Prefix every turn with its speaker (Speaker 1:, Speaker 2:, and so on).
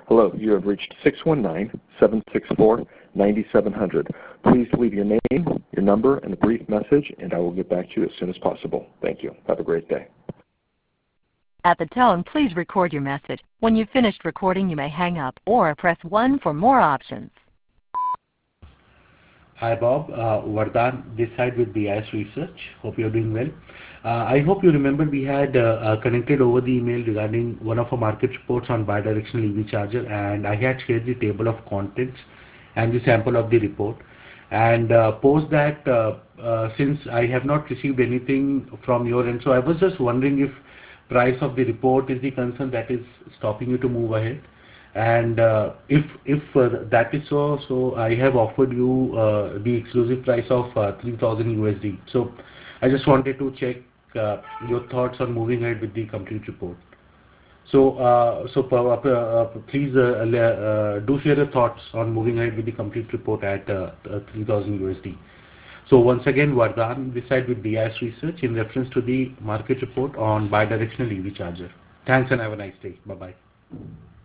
Speaker 1: Hello, you have reached 619-764-9700. Please leave your name, your number, and a brief message, and I will get back to you as soon as possible. Thank you. Have a great day.
Speaker 2: At the tone, please record your message. When you've finished recording, you may hang up or press 1 for more options.
Speaker 3: Hi Bob, Vardhan this side with BIS Research. Hope you're doing well. I hope you remember we had connected over the email regarding one of our market reports on bidirectional EV charger, and I had shared the table of contents and the sample of the report. And post that, since I have not received anything from your end, so I was just wondering if price of the report is the concern that is stopping you to move ahead. And if that is so I have offered you the exclusive price of 3,000 USD. So I just wanted to check your thoughts on moving ahead with the complete report. So please do share your thoughts on moving ahead with the complete report at 3,000 USD. So once again, Vardhan this side with BIS Research in reference to the market report on bidirectional EV charger. Thanks and have a nice day. Bye bye.